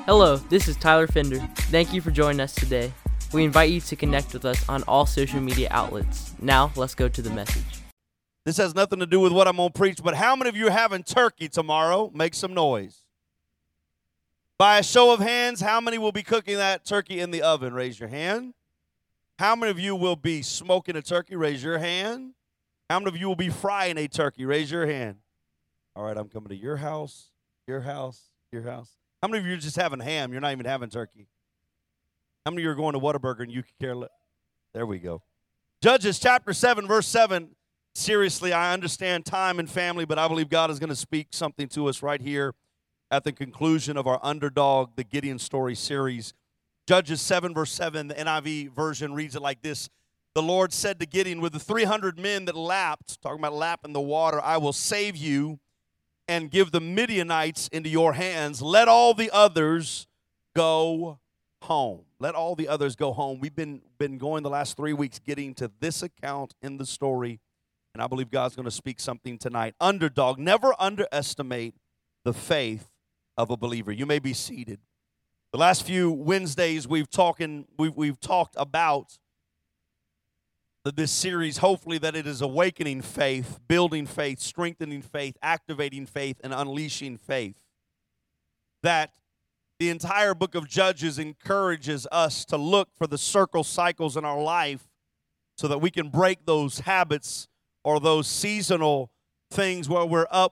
Hello, this is Tyler Fender. Thank you for joining us today. We invite you to connect with us on all social media outlets. Now, let's go to the message. This has nothing to do with what I'm going to preach, but how many of you are having turkey tomorrow? Make some noise. By a show of hands, how many will be cooking that turkey in the oven? Raise your hand. How many of you will be smoking a turkey? Raise your hand. How many of you will be frying a turkey? Raise your hand. All right, I'm coming to your house, your house, your house. How many of you are just having ham? You're not even having turkey. How many of you are going to Whataburger and you can care less? There we go. Judges chapter 7, verse 7. Seriously, I understand time and family, but I believe God is going to speak something to us right here at the conclusion of our Underdog, the Gideon Story series. Judges 7, verse 7, the NIV version reads it like this. The Lord said to Gideon, with the 300 men that lapped, talking about lapping the water, I will save you and give the Midianites into your hands. Let all the others go home. Let all the others go home. We've been going the last 3 weeks getting to this account in the story, and I believe God's going to speak something tonight. Underdog, never underestimate the faith of a believer. You may be seated. The last few Wednesdays we've talked about this series, hopefully that it is awakening faith, building faith, strengthening faith, activating faith, and unleashing faith. That the entire book of Judges encourages us to look for the circle cycles in our life so that we can break those habits or those seasonal things where we're up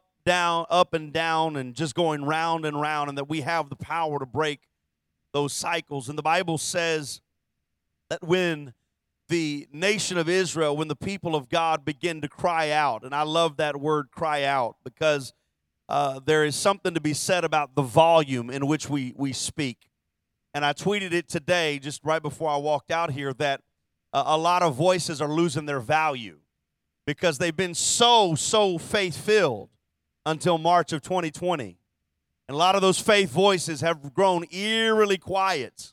and down and just going round and round, and that we have the power to break those cycles. And the Bible says that when the nation of Israel, when the people of God begin to cry out, and I love that word cry out because there is something to be said about the volume in which we speak. And I tweeted it today just right before I walked out here that a lot of voices are losing their value because they've been so faith-filled until March of 2020. And a lot of those faith voices have grown eerily quiet.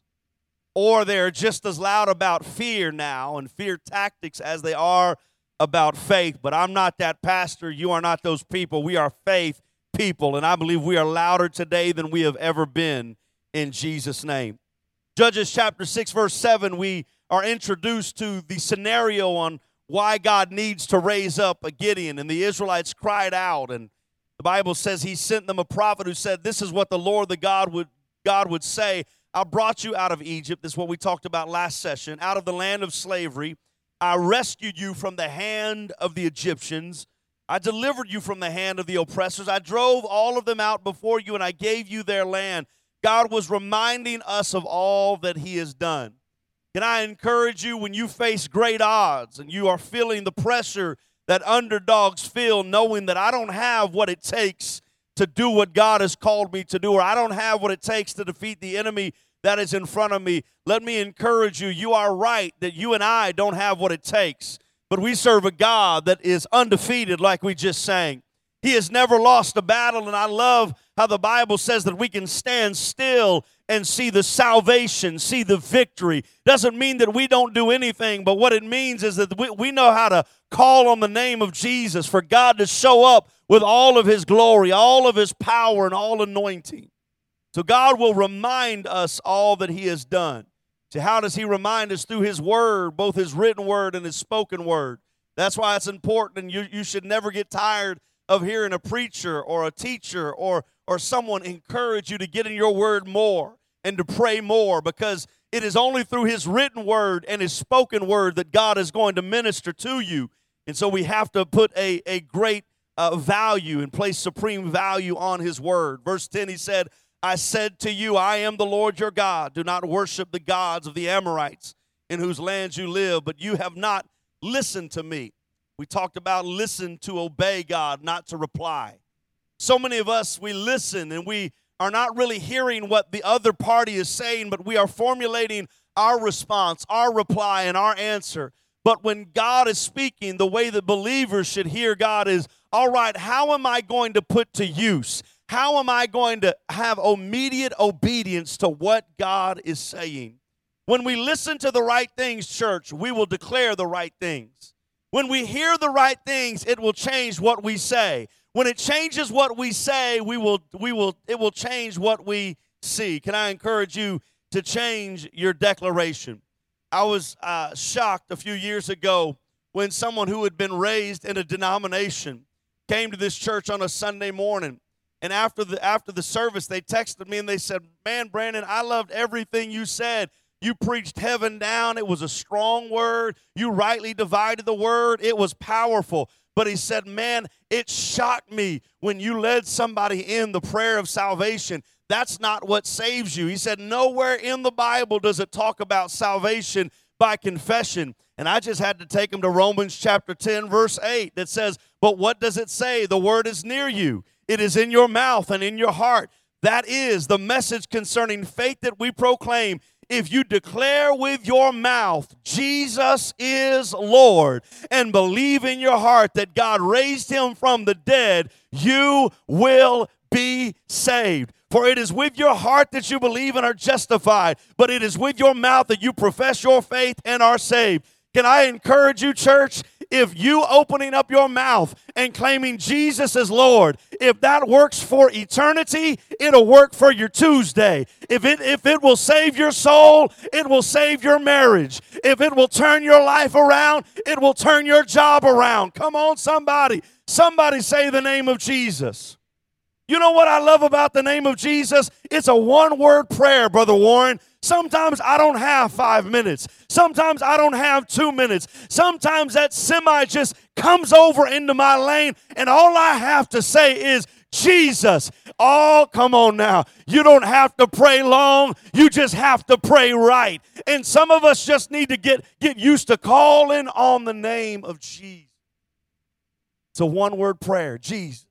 Or they're just as loud about fear now and fear tactics as they are about faith. But I'm not that pastor. You are not those people. We are faith people. And I believe we are louder today than we have ever been in Jesus' name. Judges chapter 6, verse 7, we are introduced to the scenario on why God needs to raise up a Gideon. And the Israelites cried out. And the Bible says he sent them a prophet who said, this is what the Lord the God would say. I brought you out of Egypt. This is what we talked about last session. Out of the land of slavery. I rescued you from the hand of the Egyptians. I delivered you from the hand of the oppressors. I drove all of them out before you, and I gave you their land. God was reminding us of all that he has done. Can I encourage you when you face great odds and you are feeling the pressure that underdogs feel, knowing that I don't have what it takes to do what God has called me to do, or I don't have what it takes to defeat the enemy that is in front of me. Let me encourage you. You are right that you and I don't have what it takes, but we serve a God that is undefeated like we just sang. He has never lost a battle, and I love how the Bible says that we can stand still and see the salvation, see the victory. Doesn't mean that we don't do anything, but what it means is that we know how to call on the name of Jesus for God to show up with all of his glory, all of his power, and all anointing. So God will remind us all that he has done. So how does he remind us? Through his word, both his written word and his spoken word. That's why it's important, and you should never get tired of hearing a preacher or a teacher or someone encourage you to get in your word more and to pray more, because it is only through his written word and his spoken word that God is going to minister to you. And so we have to put a great value and place supreme value on his word. Verse 10, he said, I said to you, I am the Lord your God. Do not worship the gods of the Amorites in whose lands you live, but you have not listened to me. We talked about listen to obey God, not to reply. So many of us, we listen and we are not really hearing what the other party is saying, but we are formulating our response, our reply, and our answer. But when God is speaking, the way that believers should hear God is, all right, how am I going to put to use? How am I going to have immediate obedience to what God is saying? When we listen to the right things, church, we will declare the right things. When we hear the right things, it will change what we say. When it changes what we say, it will change what we C. Can I encourage you to change your declaration? I was shocked a few years ago when someone who had been raised in a denomination came to this church on a Sunday morning. And after the service, they texted me and they said, "Man, Brandon, I loved everything you said. You preached heaven down. It was a strong word. You rightly divided the word. It was powerful." But he said, "Man, it shocked me when you led somebody in the prayer of salvation. That's not what saves you." He said, "Nowhere in the Bible does it talk about salvation by confession." And I just had to take him to Romans chapter 10, verse 8 that says, "But what does it say? The word is near you. It is in your mouth and in your heart." That is the message concerning faith that we proclaim. If you declare with your mouth, Jesus is Lord, and believe in your heart that God raised him from the dead, you will be saved. For it is with your heart that you believe and are justified, but it is with your mouth that you profess your faith and are saved. Can I encourage you, church? If you opening up your mouth and claiming Jesus as Lord, if that works for eternity, it'll work for your Tuesday. If it will save your soul, it will save your marriage. If it will turn your life around, it will turn your job around. Come on, somebody. Somebody say the name of Jesus. You know what I love about the name of Jesus? It's a one-word prayer, Brother Warren. Sometimes I don't have 5 minutes. Sometimes I don't have 2 minutes. Sometimes that semi just comes over into my lane, and all I have to say is, Jesus. Oh, come on now. You don't have to pray long. You just have to pray right. And some of us just need to get used to calling on the name of Jesus. It's a one-word prayer, Jesus.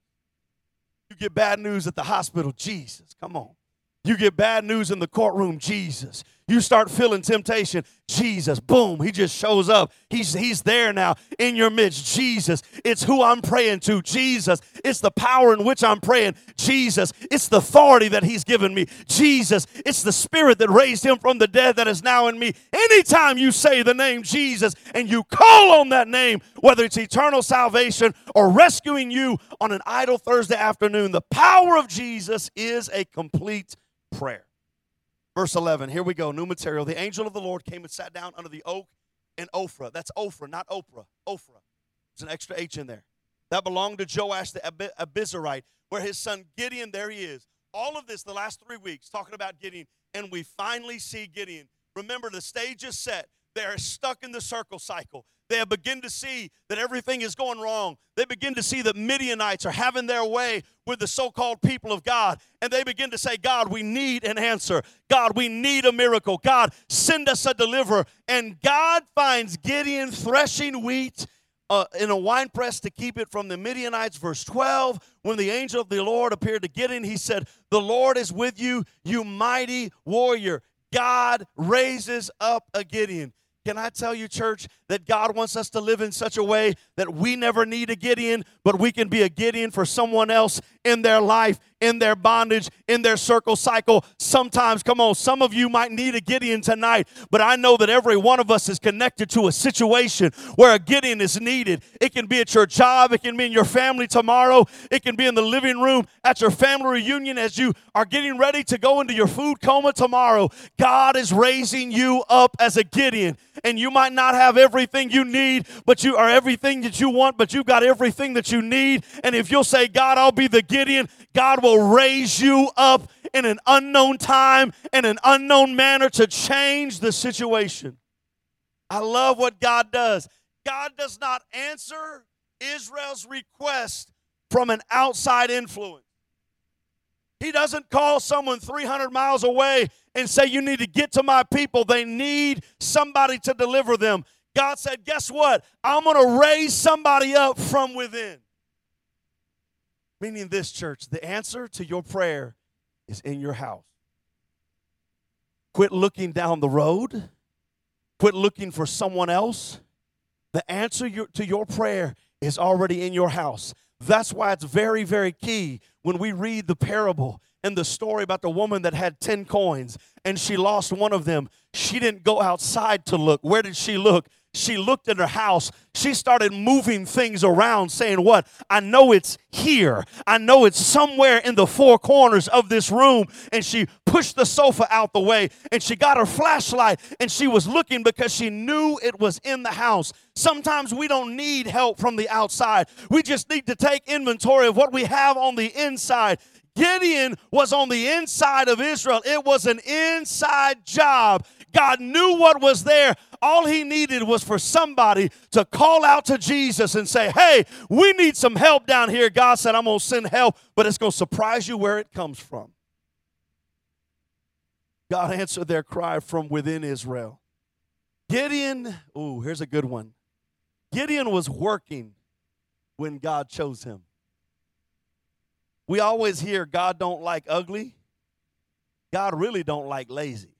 You get bad news at the hospital, Jesus. Come on. You get bad news in the courtroom, Jesus. You start feeling temptation, Jesus. Boom, he just shows up. He's there now in your midst, Jesus. It's who I'm praying to, Jesus. It's the power in which I'm praying, Jesus. It's the authority that he's given me, Jesus. It's the spirit that raised him from the dead that is now in me. Anytime you say the name Jesus and you call on that name, whether it's eternal salvation or rescuing you on an idle Thursday afternoon, the power of Jesus is a complete prayer. Verse 11, here we go, new material. The angel of the Lord came and sat down under the oak in Ophrah. That's Ophrah, not Oprah. Ophrah. There's an extra H in there. That belonged to Joash the Abizarite, where his son Gideon, there he is. All of this, the last 3 weeks, talking about Gideon, and we finally see Gideon. Remember, the stage is set. They're stuck in the circle cycle. They begin to see that everything is going wrong. They begin to see that Midianites are having their way with the so-called people of God. And they begin to say, God, we need an answer. God, we need a miracle. God, send us a deliverer. And God finds Gideon threshing wheat in a winepress to keep it from the Midianites. Verse 12, when the angel of the Lord appeared to Gideon, he said, the Lord is with you, you mighty warrior. God raises up a Gideon. Can I tell you, church, that God wants us to live in such a way that we never need a Gideon, but we can be a Gideon for someone else in their life, in their bondage, in their circle cycle. Sometimes, come on, some of you might need a Gideon tonight, but I know that every one of us is connected to a situation where a Gideon is needed. It can be at your job. It can be in your family tomorrow. It can be in the living room at your family reunion as you are getting ready to go into your food coma tomorrow. God is raising you up as a Gideon, and you might not have everything you need, but you are everything that you want, but you've got everything that you need. And if you'll say, God, I'll be the Gideon, God will raise you up in an unknown time, in an unknown manner to change the situation. I love what God does. God does not answer Israel's request from an outside influence. He doesn't call someone 300 miles away and say, you need to get to my people. They need somebody to deliver them. God said, guess what? I'm going to raise somebody up from within. Meaning this, church, the answer to your prayer is in your house. Quit looking down the road. Quit looking for someone else. The answer to your prayer is already in your house. That's why it's very, very key when we read the parable and the story about the woman that had 10 coins and she lost one of them. She didn't go outside to look. Where did she look? She looked at her house. She started moving things around, saying, what? I know it's here. I know it's somewhere in the four corners of this room. And she pushed the sofa out the way, and she got her flashlight, and she was looking because she knew it was in the house. Sometimes we don't need help from the outside. We just need to take inventory of what we have on the inside. Gideon was on the inside of Israel. It was an inside job. God knew what was there. All he needed was for somebody to call out to Jesus and say, hey, we need some help down here. God said, I'm going to send help, but it's going to surprise you where it comes from. God answered their cry from within Israel. Gideon, here's a good one. Gideon was working when God chose him. We always hear God don't like ugly. God really don't like lazy.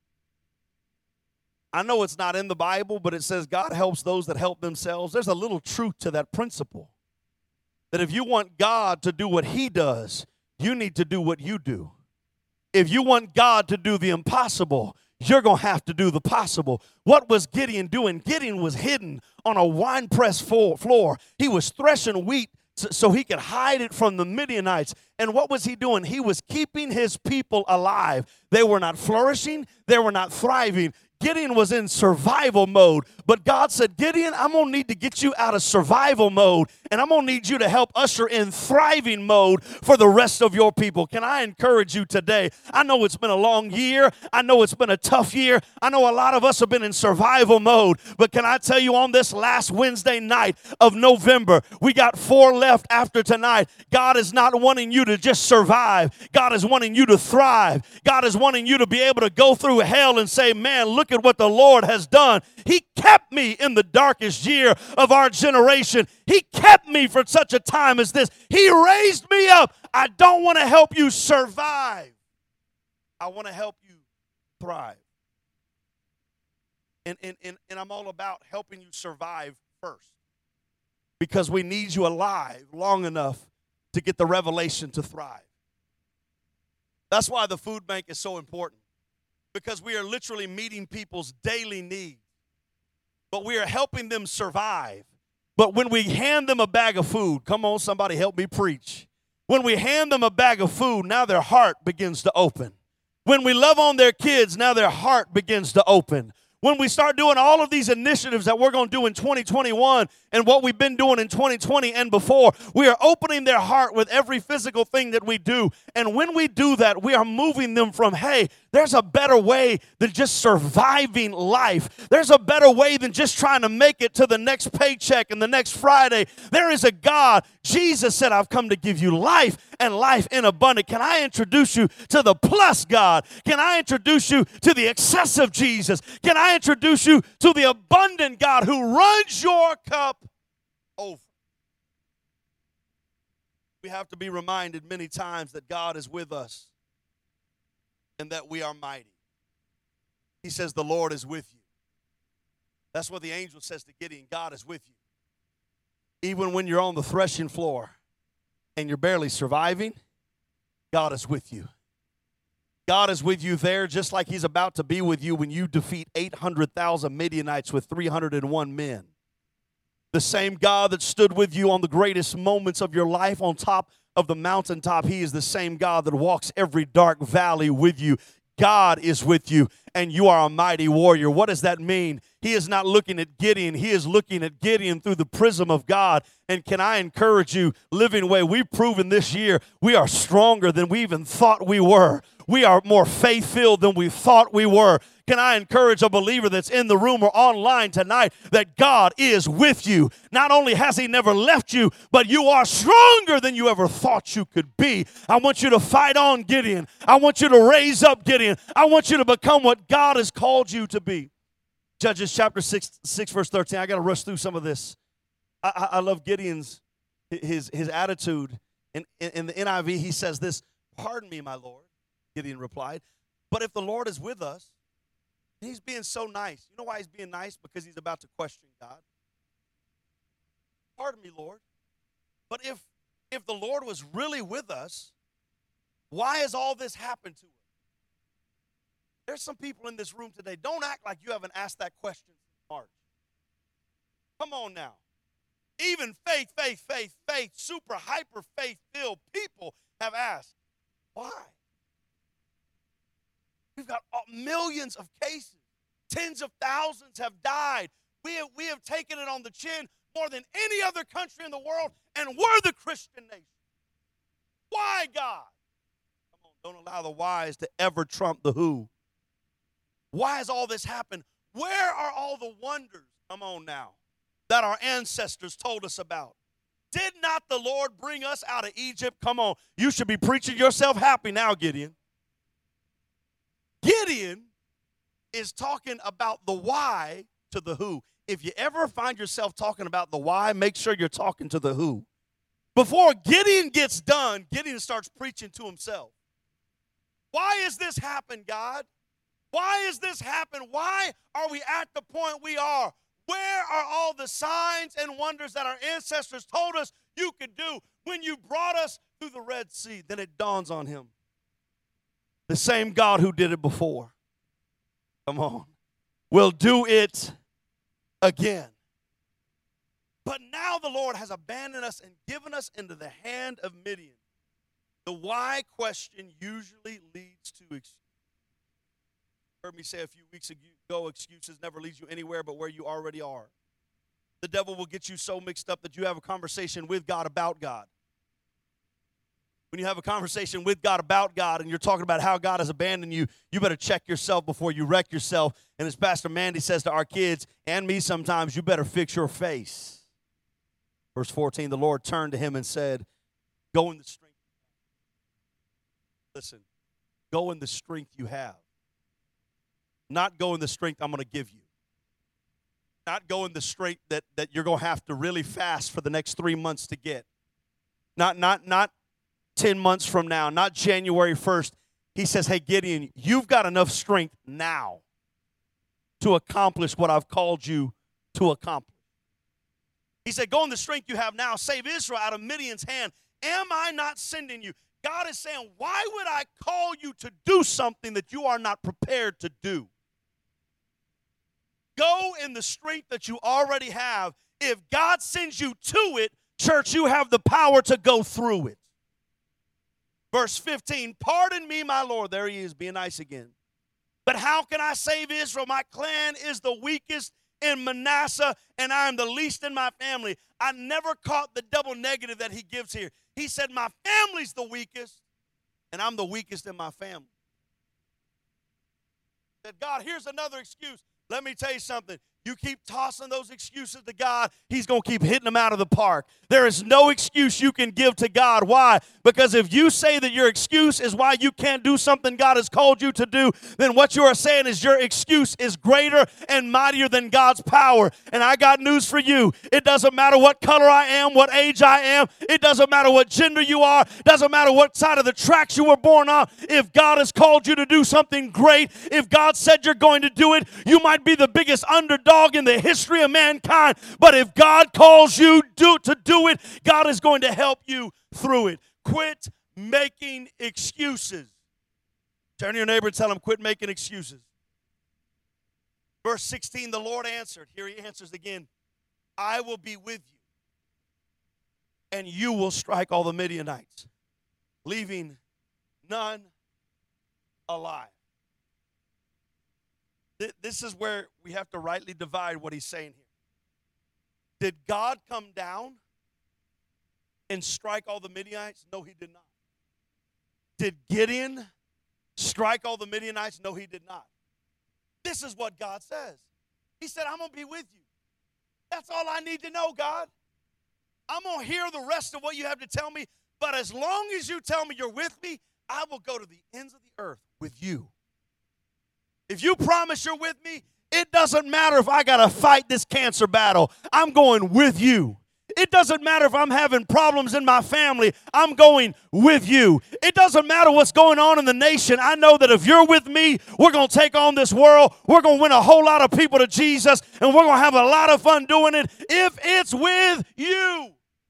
I know it's not in the Bible, but it says God helps those that help themselves. There's a little truth to that principle. That if you want God to do what he does, you need to do what you do. If you want God to do the impossible, you're going to have to do the possible. What was Gideon doing? Gideon was hidden on a winepress floor. He was threshing wheat so he could hide it from the Midianites. And what was he doing? He was keeping his people alive. They were not flourishing. They were not thriving. Gideon was in survival mode, but God said, Gideon, I'm going to need to get you out of survival mode, and I'm going to need you to help usher in thriving mode for the rest of your people. Can I encourage you today? I know it's been a long year. I know it's been a tough year. I know a lot of us have been in survival mode, but can I tell you on this last Wednesday night of November, we got 4 left after tonight. God is not wanting you to just survive. God is wanting you to thrive. God is wanting you to be able to go through hell and say, man, look at what the Lord has done. He kept me in the darkest year of our generation. He kept me for such a time as this. He raised me up. I don't want to help you survive. I want to help you thrive. And I'm all about helping you survive first, because we need you alive long enough to get the revelation to thrive. That's why the food bank is so important. Because we are literally meeting people's daily needs. But we are helping them survive. But when we hand them a bag of food, come on, somebody help me preach. When we hand them a bag of food, now their heart begins to open. When we love on their kids, now their heart begins to open. When we start doing all of these initiatives that we're going to do in 2021 and what we've been doing in 2020 and before, we are opening their heart with every physical thing that we do. And when we do that, we are moving them from, hey, there's a better way than just surviving life. There's a better way than just trying to make it to the next paycheck and the next Friday. There is a God. Jesus said, I've come to give you life and life in abundance. Can I introduce you to the plus God? Can I introduce you to the excessive Jesus? Can I introduce you to the abundant God who runs your cup over? We have to be reminded many times that God is with us and that we are mighty. He says the Lord is with you. That's what the angel says to Gideon. God is with you. Even when you're on the threshing floor and you're barely surviving, God is with you. God is with you there just like he's about to be with you when you defeat 800,000 Midianites with 301 men. The same God that stood with you on the greatest moments of your life on top of the mountaintop, he is the same God that walks every dark valley with you. God is with you, and you are a mighty warrior. What does that mean? He is not looking at Gideon. He is looking at Gideon through the prism of God. And can I encourage you, Living Way, we've proven this year we are stronger than we even thought we were. We are more faith-filled than we thought we were. Can I encourage a believer that's in the room or online tonight that God is with you? Not only has he never left you, but you are stronger than you ever thought you could be. I want you to fight on, Gideon. I want you to raise up, Gideon. I want you to become what God has called you to be. Judges chapter 6 verse 13. I got to rush through some of this. I love Gideon's his attitude. In the NIV, he says this, "Pardon me, my Lord," Gideon replied, "but if the Lord is with us," he's being so nice. You know why he's being nice? Because he's about to question God. "Pardon me, Lord, but if the Lord was really with us, why has all this happened to us?" There's some people in this room today. Don't act like you haven't asked that question since March. Come on now. Even faith, super hyper faith-filled people have asked, why? We've got millions of cases. Tens of thousands have died. We have taken it on the chin more than any other country in the world, and we're the Christian nation. Why, God? Come on, don't allow the whys to ever trump the who. Why has all this happened? Where are all the wonders, come on now, that our ancestors told us about? Did not the Lord bring us out of Egypt? Come on, you should be preaching yourself happy now, Gideon. Gideon is talking about the why to the who. If you ever find yourself talking about the why, make sure you're talking to the who. Before Gideon gets done, Gideon starts preaching to himself. Why has this happened, God? Why has this happened? Why are we at the point we are? Where are all the signs and wonders that our ancestors told us you could do when you brought us through the Red Sea? Then it dawns on him. The same God who did it before, come on, will do it again. But now the Lord has abandoned us and given us into the hand of Midian. The why question usually leads to excuses. You heard me say a few weeks ago, excuses never lead you anywhere but where you already are. The devil will get you so mixed up that you have a conversation with God about God. When you have a conversation with God about God and you're talking about how God has abandoned you, you better check yourself before you wreck yourself. And as Pastor Mandy says to our kids and me sometimes, you better fix your face. Verse 14, the Lord turned to him and said, go in the strength. Listen, go in the strength you have. Not go in the strength I'm going to give you. Not go in the strength that you're going to have to really fast for the next 3 months to get. Not 10 months from now, not January 1st. He says, hey, Gideon, you've got enough strength now to accomplish what I've called you to accomplish. He said, go in the strength you have now. Save Israel out of Midian's hand. Am I not sending you? God is saying, why would I call you to do something that you are not prepared to do? Go in the strength that you already have. If God sends you to it, church, you have the power to go through it. Verse 15, pardon me, my Lord. There he is, being nice again. But how can I save Israel? My clan is the weakest in Manasseh, and I am the least in my family. I never caught the double negative that he gives here. He said, my family's the weakest, and I'm the weakest in my family. He said, God, here's another excuse. Let me tell you something. You keep tossing those excuses to God, he's going to keep hitting them out of the park. There is no excuse you can give to God. Why? Because if you say that your excuse is why you can't do something God has called you to do, then what you are saying is your excuse is greater and mightier than God's power. And I got news for you. It doesn't matter what color I am, what age I am. It doesn't matter what gender you are. Doesn't matter what side of the tracks you were born on. If God has called you to do something great, if God said you're going to do it, you might be the biggest underdog in the history of mankind, but if God calls you to do it, God is going to help you through it. Quit making excuses. Turn to your neighbor and tell him, quit making excuses. Verse 16, the Lord answered. Here he answers again. I will be with you, and you will strike all the Midianites, leaving none alive. This is where we have to rightly divide what he's saying here. Did God come down and strike all the Midianites? No, he did not. Did Gideon strike all the Midianites? No, he did not. This is what God says. He said, I'm going to be with you. That's all I need to know, God. I'm going to hear the rest of what you have to tell me, but as long as you tell me you're with me, I will go to the ends of the earth with you. If you promise you're with me, it doesn't matter if I got to fight this cancer battle. I'm going with you. It doesn't matter if I'm having problems in my family. I'm going with you. It doesn't matter what's going on in the nation. I know that if you're with me, we're going to take on this world. We're going to win a whole lot of people to Jesus, and we're going to have a lot of fun doing it if it's with you.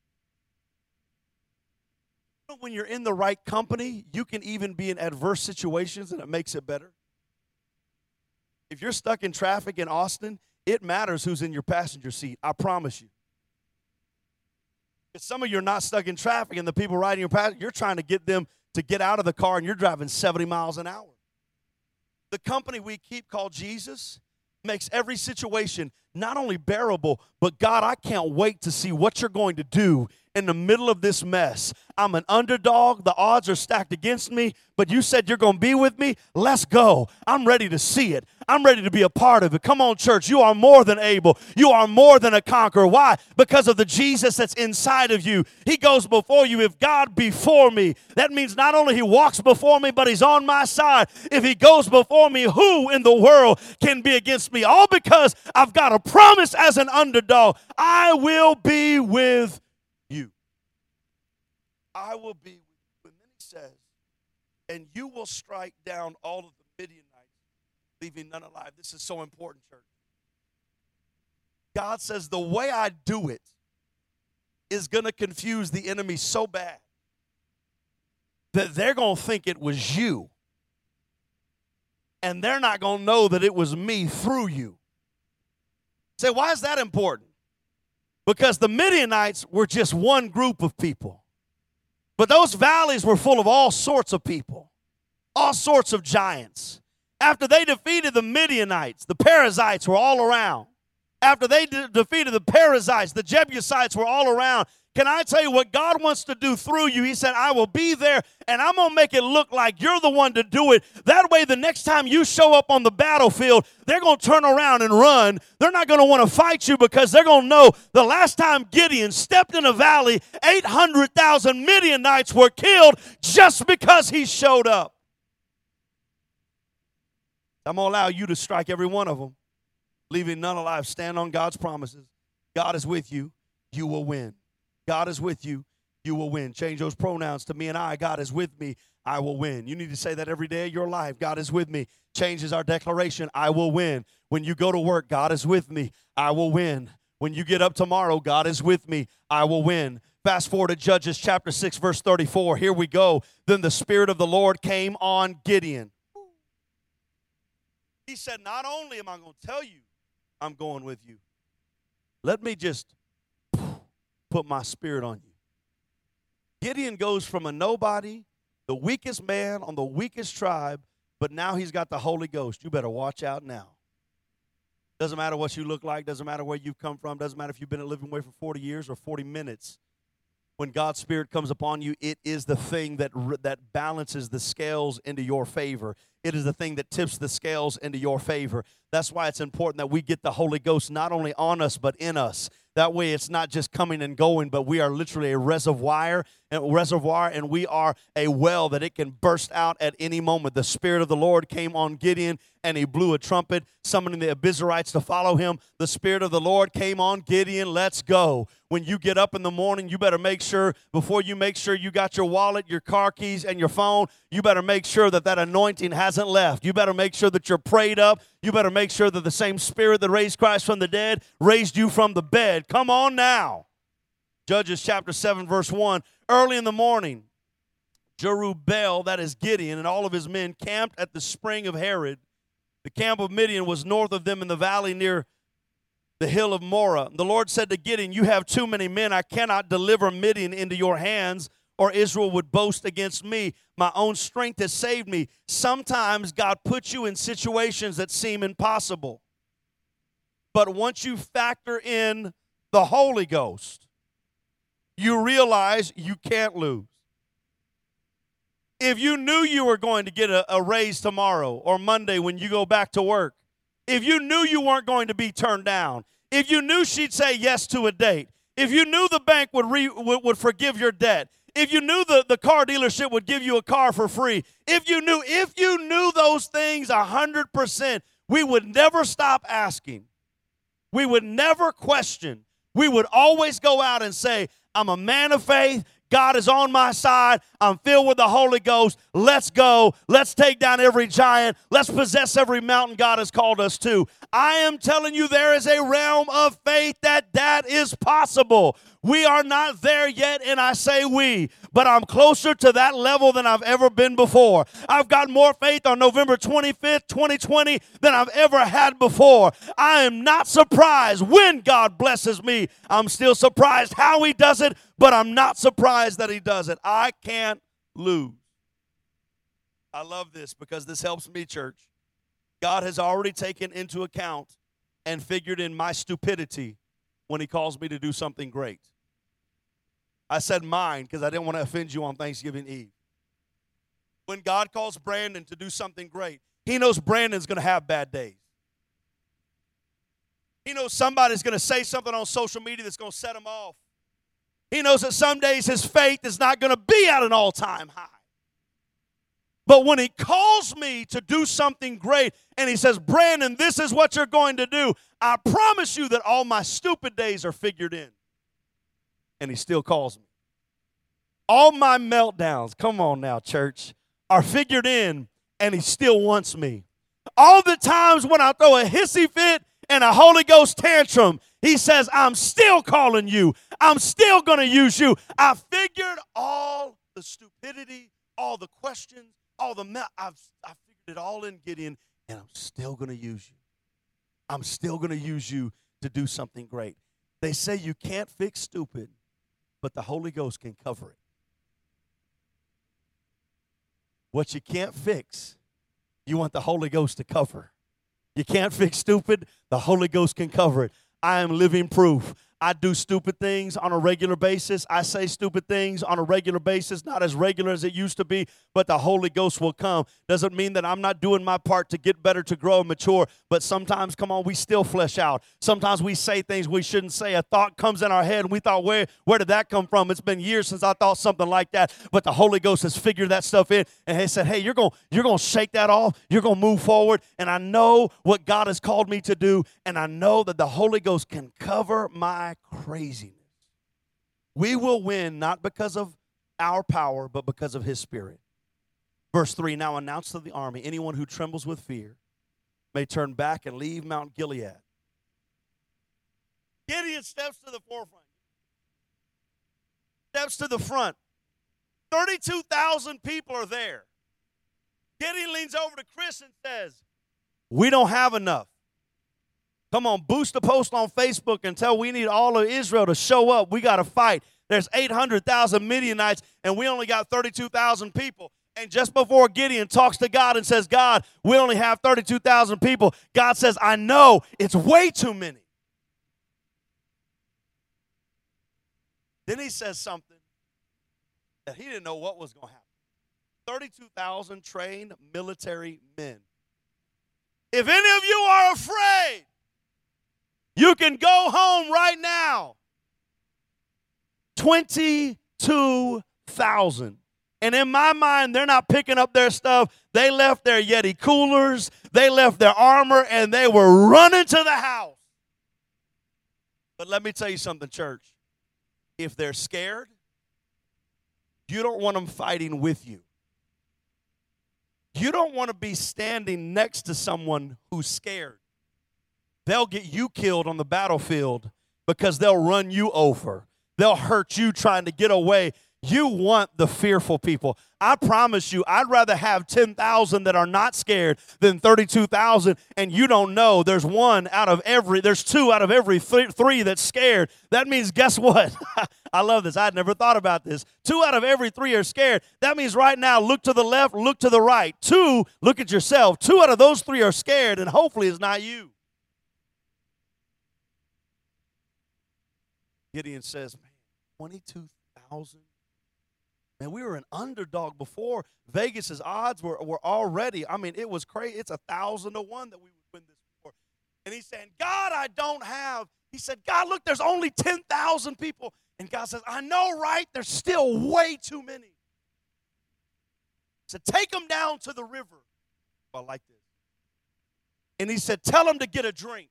When you're in the right company, you can even be in adverse situations, and it makes it better. If you're stuck in traffic in Austin It matters who's in your passenger seat. I promise you. Because some of you are not stuck in traffic, and the people riding your passenger, you're trying to get them to get out of the car, and you're driving 70 miles an hour. The company we keep called Jesus makes every situation not only bearable, but God, I can't wait to see what you're going to do in the middle of this mess. I'm an underdog. The odds are stacked against me, but you said you're going to be with me. Let's go. I'm ready to see it. I'm ready to be a part of it. Come on, church. You are more than able. You are more than a conqueror. Why? Because of the Jesus that's inside of you. He goes before you. If God be for me, that means not only he walks before me, but he's on my side. If he goes before me, who in the world can be against me? All because I've got a promise as an underdog. I will be with you. I will be with you. And then he says, and you will strike down all of the Midianites, leaving none alive. This is so important, church. God says the way I do it is going to confuse the enemy so bad that they're going to think it was you. And they're not going to know that it was me through you. Say, why is that important? Because the Midianites were just one group of people. But those valleys were full of all sorts of people, all sorts of giants. After they defeated the Midianites, the Perizzites were all around. After they defeated the Perizzites, the Jebusites were all around. Can I tell you what God wants to do through you? He said, I will be there, and I'm going to make it look like you're the one to do it. That way, the next time you show up on the battlefield, they're going to turn around and run. They're not going to want to fight you because they're going to know the last time Gideon stepped in a valley, 800,000 Midianites were killed just because he showed up. I'm going to allow you to strike every one of them, leaving none alive. Stand on God's promises. God is with you. You will win. God is with you, you will win. Change those pronouns to me and I. God is with me, I will win. You need to say that every day of your life. God is with me. Changes our declaration, I will win. When you go to work, God is with me, I will win. When you get up tomorrow, God is with me, I will win. Fast forward to Judges chapter 6, verse 34. Here we go. Then the Spirit of the Lord came on Gideon. He said, not only am I going to tell you I'm going with you, let me just put my spirit on you. Gideon goes from a nobody, the weakest man on the weakest tribe, but now he's got the Holy Ghost. You better watch out now. Doesn't matter what you look like, doesn't matter where you've come from, doesn't matter if you've been at Living Way for 40 years or 40 minutes. When God's Spirit comes upon you, it is the thing that balances the scales into your favor. It is the thing that tips the scales into your favor. That's why it's important that we get the Holy Ghost not only on us, but in us. That way it's not just coming and going, but we are literally a reservoir, and we are a well that it can burst out at any moment. The Spirit of the Lord came on Gideon, and he blew a trumpet, summoning the Abiezrites to follow him. The Spirit of the Lord came on Gideon. Let's go. When you get up in the morning, you better make sure, before you make sure you got your wallet, your car keys, and your phone, you better make sure that that anointing hasn't left. You better make sure that you're prayed up. You better make sure that the same Spirit that raised Christ from the dead raised you from the bed. Come on now. Judges chapter 7, verse 1. Early in the morning, Jerubbaal, that is Gideon, and all of his men camped at the spring of Harod. The camp of Midian was north of them in the valley near the hill of Morah. The Lord said to Gideon, you have too many men. I cannot deliver Midian into your hands, or Israel would boast against me. My own strength has saved me. Sometimes God puts you in situations that seem impossible. But once you factor in the Holy Ghost, you realize you can't lose. If you knew you were going to get a raise tomorrow or Monday when you go back to work, if you knew you weren't going to be turned down, if you knew she'd say yes to a date, if you knew the bank would forgive your debt, if you knew the car dealership would give you a car for free, if you knew those things 100%, we would never stop asking. We would never question. We would always go out and say, I'm a man of faith. God is on my side. I'm filled with the Holy Ghost. Let's go. Let's take down every giant. Let's possess every mountain God has called us to. I am telling you, there is a realm of faith that is possible. We are not there yet, and I say we, but I'm closer to that level than I've ever been before. I've got more faith on November 25th, 2020 than I've ever had before. I am not surprised when God blesses me. I'm still surprised how he does it, but I'm not surprised that he does it. I can't lose. I love this because this helps me, church. God has already taken into account and figured in my stupidity when he calls me to do something great. I said mine because I didn't want to offend you on Thanksgiving Eve. When God calls Brandon to do something great, he knows Brandon's going to have bad days. He knows somebody's going to say something on social media that's going to set him off. He knows that some days his faith is not going to be at an all-time high. But when he calls me to do something great and he says, Brandon, this is what you're going to do, I promise you that all my stupid days are figured in. And he still calls me. All my meltdowns, come on now, church, are figured in, and he still wants me. All the times when I throw a hissy fit and a Holy Ghost tantrum, he says, I'm still calling you. I'm still going to use you. I figured all the stupidity, all the questions, I figured it all in, Gideon, and I'm still going to use you. I'm still going to use you to do something great. They say you can't fix stupid, but the Holy Ghost can cover it. What you can't fix, you want the Holy Ghost to cover. You can't fix stupid, the Holy Ghost can cover it. I am living proof. I do stupid things on a regular basis. I say stupid things on a regular basis, not as regular as it used to be, but the Holy Ghost will come. Doesn't mean that I'm not doing my part to get better, to grow and mature, but sometimes, come on, we still flesh out. Sometimes we say things we shouldn't say. A thought comes in our head, and we thought, where did that come from? It's been years since I thought something like that, but the Holy Ghost has figured that stuff in, and he said, hey, you're going to shake that off. You're going to move forward, and I know what God has called me to do, and I know that the Holy Ghost can cover my craziness. We will win not because of our power, but because of his Spirit. Verse 3, now announce to the army, anyone who trembles with fear may turn back and leave Mount Gilead. Gideon steps to the forefront. Steps to the front. 32,000 people are there. Gideon leans over to Chris and says, we don't have enough. Come on, boost a post on Facebook and tell we need all of Israel to show up. We got to fight. There's 800,000 Midianites, and we only got 32,000 people. And just before Gideon talks to God and says, God, we only have 32,000 people, God says, I know it's way too many. Then he says something that he didn't know what was going to happen. 32,000 trained military men. If any of you are afraid, you can go home right now. 22,000. And in my mind, they're not picking up their stuff. They left their Yeti coolers. They left their armor, and they were running to the house. But let me tell you something, church. If they're scared, you don't want them fighting with you. You don't want to be standing next to someone who's scared. They'll get you killed on the battlefield because they'll run you over. They'll hurt you trying to get away. You want the fearful people. I promise you, I'd rather have 10,000 that are not scared than 32,000, and you don't know there's two out of every three that's scared. That means, guess what? I love this. I'd never thought about this. 2 out of every 3 are scared. That means right now, look to the left, look to the right. 2, look at yourself. 2 out of those 3 are scared, and hopefully it's not you. Gideon says, man, 22,000? Man, we were an underdog before. Vegas's odds were already, it was crazy. It's 1,000 to 1 that we would win this war. And he's saying, God, I don't have. He said, God, look, there's only 10,000 people. And God says, I know, right? There's still way too many. He said, take them down to the river. I like this. And he said, tell them to get a drink.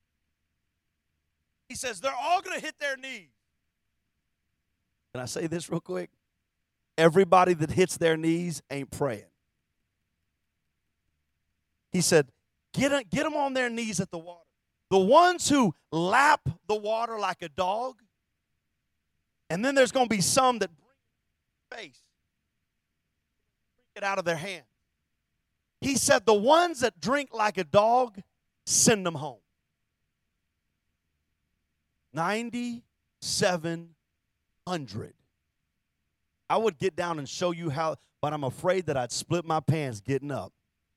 He says, they're all going to hit their knees. Can I say this real quick? Everybody that hits their knees ain't praying. He said, get them on their knees at the water. The ones who lap the water like a dog, And then there's going to be some that bring face, drink it out of their hand. He said, the ones that drink like a dog, send them home. 9,700. I would get down and show you how, but I'm afraid that I'd split my pants getting up.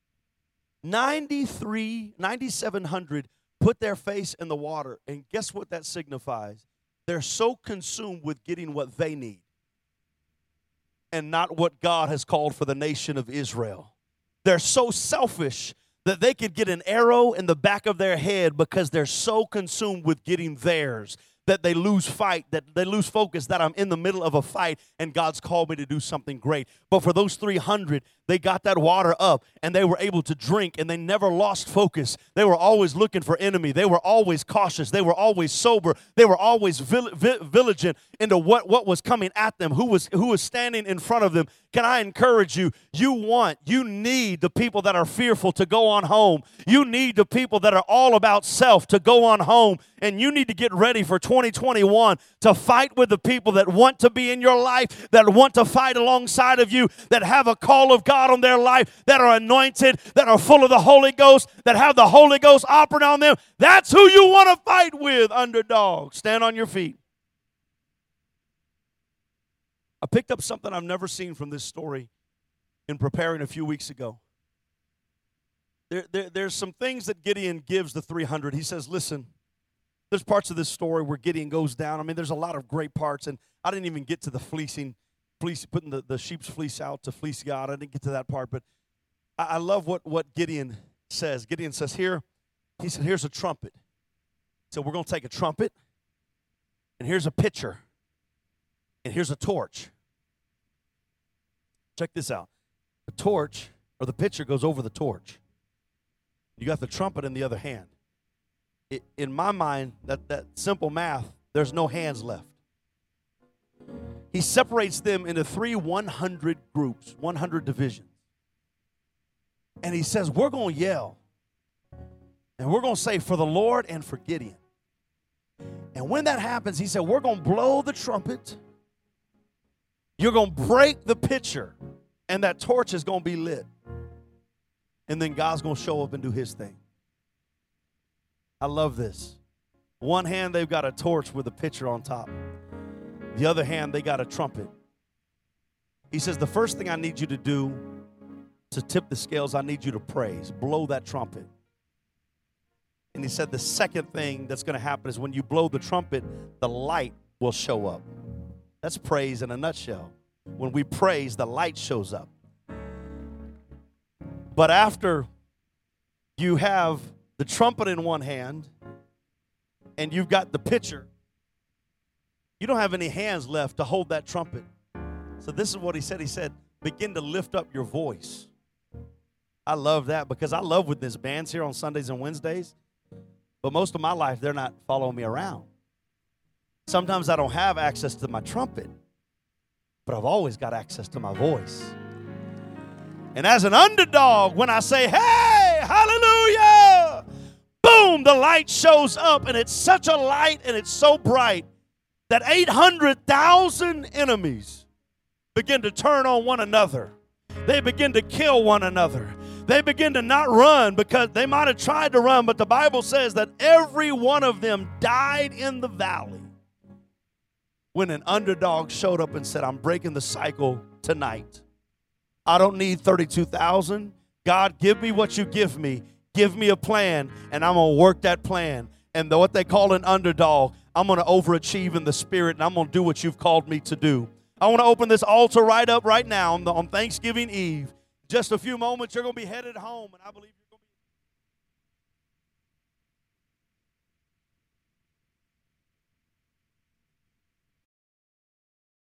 9,700 put their face in the water, and guess what that signifies? They're so consumed with getting what they need and not what God has called for the nation of Israel. They're so selfish that they could get an arrow in the back of their head because they're so consumed with getting theirs that they lose fight, that they lose focus, that I'm in the middle of a fight and God's called me to do something great. But for those 300, they got that water up and they were able to drink and they never lost focus. They were always looking for enemy. They were always cautious. They were always sober. They were always vigilant into what was coming at them, who was standing in front of them. Can I encourage you? You need the people that are fearful to go on home. You need the people that are all about self to go on home. And you need to get ready for 2021 to fight with the people that want to be in your life, that want to fight alongside of you, that have a call of God on their life, that are anointed, that are full of the Holy Ghost, that have the Holy Ghost operating on them. That's who you want to fight with, underdog. Stand on your feet. I picked up something I've never seen from this story in preparing a few weeks ago. There's some things that Gideon gives the 300. He says, listen, there's parts of this story where Gideon goes down. I mean, there's a lot of great parts, and I didn't even get to the putting the sheep's fleece out to fleece God. I didn't get to that part, but I love what Gideon says. Gideon says here, he said, here's a trumpet. So we're going to take a trumpet, and here's a pitcher, and here's a torch. Check this out. The torch, or the pitcher, goes over the torch. You got the trumpet in the other hand. In my mind, that simple math, there's no hands left. He separates them into 3 100 groups, 100 divisions. And he says, we're going to yell. And we're going to say, for the Lord and for Gideon. And when that happens, he said, we're going to blow the trumpet. You're going to break the pitcher. And that torch is going to be lit. And then God's going to show up and do his thing. I love this. One hand, they've got a torch with a pitcher on top. The other hand, they got a trumpet. He says, the first thing I need you to do to tip the scales, I need you to praise. Blow that trumpet. And he said the second thing that's going to happen is when you blow the trumpet, the light will show up. That's praise in a nutshell. When we praise, the light shows up. But after you have the trumpet in one hand and you've got the pitcher, you don't have any hands left to hold that trumpet. So this is what he said. He said, begin to lift up your voice. I love that because I love with this bands here on Sundays and Wednesdays. But most of my life, they're not following me around. Sometimes I don't have access to my trumpet, but I've always got access to my voice. And as an underdog, when I say, hey, hallelujah, boom, the light shows up. And it's such a light and it's so bright that 800,000 enemies begin to turn on one another. They begin to kill one another. They begin to not run because they might have tried to run, but the Bible says that every one of them died in the valley when an underdog showed up and said, I'm breaking the cycle tonight. I don't need 32,000. God, give me what you give me. Give me a plan, and I'm going to work that plan. And what they call an underdog, I'm going to overachieve in the spirit, and I'm going to do what you've called me to do. I want to open this altar right up right now on Thanksgiving Eve. Just a few moments, you're going to be headed home, and I believe